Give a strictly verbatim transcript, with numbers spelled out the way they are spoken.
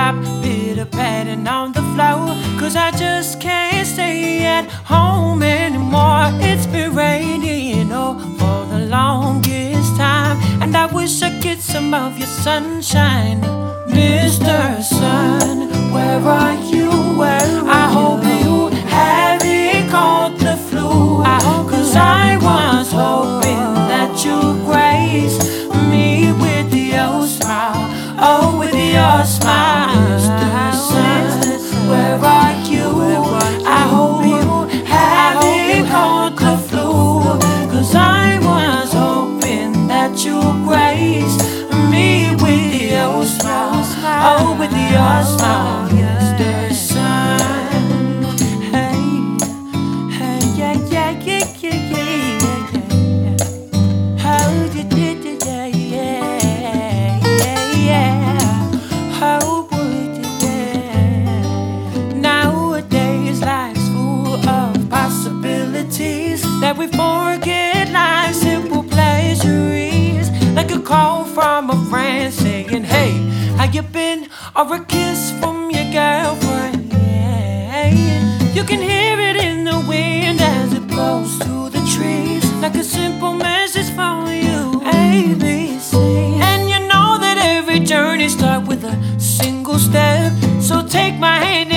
stop pitter patting on the floor, 'cause I just can't stay at home anymore. It's been raining oh, for the longest time, and I wish I'd get some of your sunshine. Mister Sun, where are you? Where I hope you haven't caught the flu, 'cause I was hoping that you'd grace me with your smile, oh, with your smile. Mister Sun, where are you? I hope you haven't caught the flu, 'cause I was hoping that you'd grace me with your smile, oh, with your smile. Mister Sun, hey, hey, yeah, yeah, yeah, yeah, yeah, yeah. How you did it, yeah, yeah, yeah, yeah. How would you, yeah. Nowadays life's full of possibilities that we forget life's simple pleasures, like a call from a friend saying, hey, how you been? Or a kiss from your girlfriend. Yeah. You can hear it in the wind as it blows through the trees, like a simple message from you, A B C. And you know that every journey starts with a single step, so take my hand